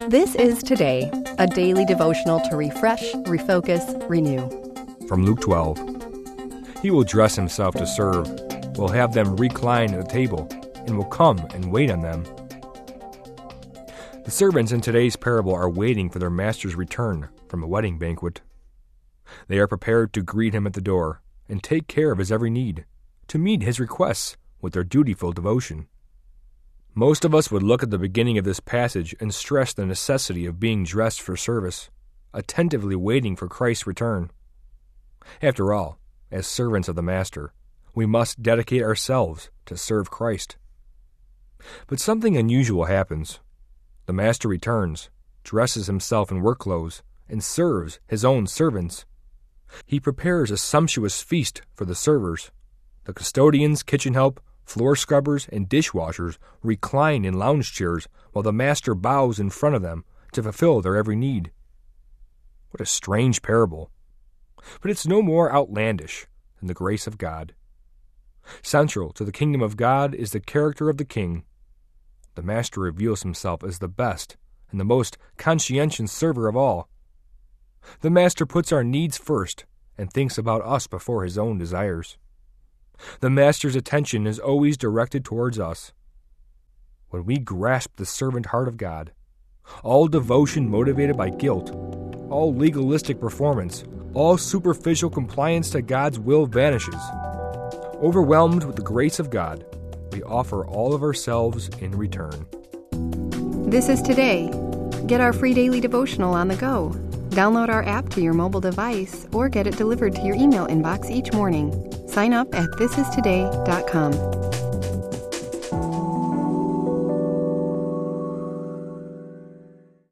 This is Today, a daily devotional to refresh, refocus, renew. From Luke 12. He will dress himself to serve, will have them recline at the table, and will come and wait on them. The servants in today's parable are waiting for their master's return from a wedding banquet. They are prepared to greet him at the door and take care of his every need, to meet his requests with their dutiful devotion. Most of us would look at the beginning of this passage and stress the necessity of being dressed for service, attentively waiting for Christ's return. After all, as servants of the Master, we must dedicate ourselves to serve Christ. But something unusual happens. The Master returns, dresses himself in work clothes, and serves his own servants. He prepares a sumptuous feast for the servers. The custodians, kitchen help, floor scrubbers, and dishwashers recline in lounge chairs while the Master bows in front of them to fulfill their every need. What a strange parable. But it's no more outlandish than the grace of God. Central to the kingdom of God is the character of the King. The Master reveals himself as the best and the most conscientious server of all. The Master puts our needs first and thinks about us before his own desires. The Master's attention is always directed towards us. When we grasp the servant heart of God, all devotion motivated by guilt, all legalistic performance, all superficial compliance to God's will vanishes. Overwhelmed with the grace of God, we offer all of ourselves in return. This is Today. Get our free daily devotional on the go. Download our app to your mobile device or get it delivered to your email inbox each morning. Sign up at thisistoday.com.